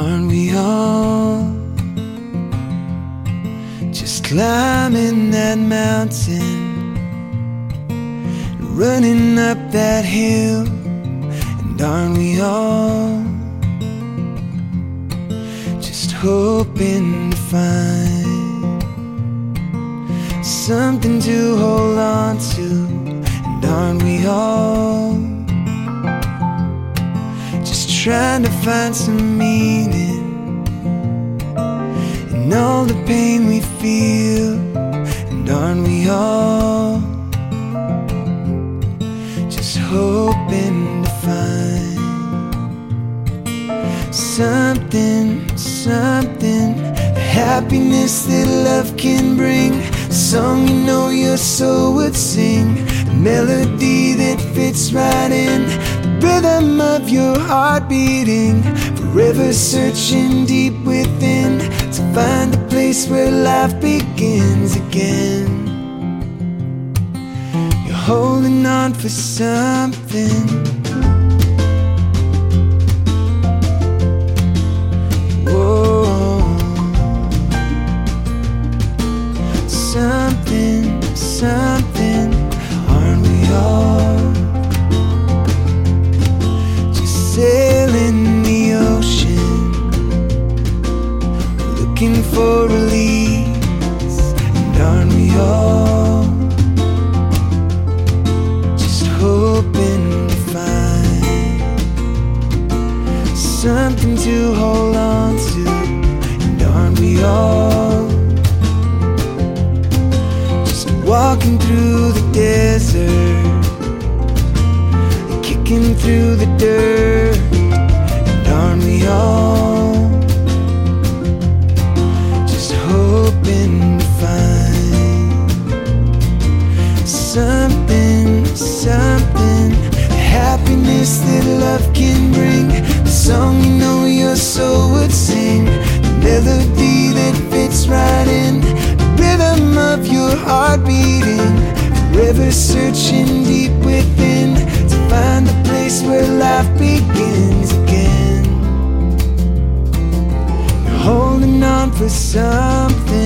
Aren't we all just climbing that mountain, running up that hill? And aren't we all just hoping to find something to hold on to? And aren't we all just trying to find some meaning in all the pain we feel? And aren't we all just hoping to find something, the happiness that love can bring, a song you know your soul would sing, a melody that fits right in the rhythm of your heart beating, forever searching deep within to find the place where life begins again. You're holding on for something, whoa, something, aren't we all just sailing the ocean, looking for release? And aren't we all just hoping to find something to hold on to? And aren't we all just walking through the desert, kicking through the dirt? And aren't we all just hoping to find something, the happiness that love can bring, the song you know your soul would sing, the melody that fits right in the rhythm of your heart beating, forever searching deep within to find the place where life begins again. You're holding on for something,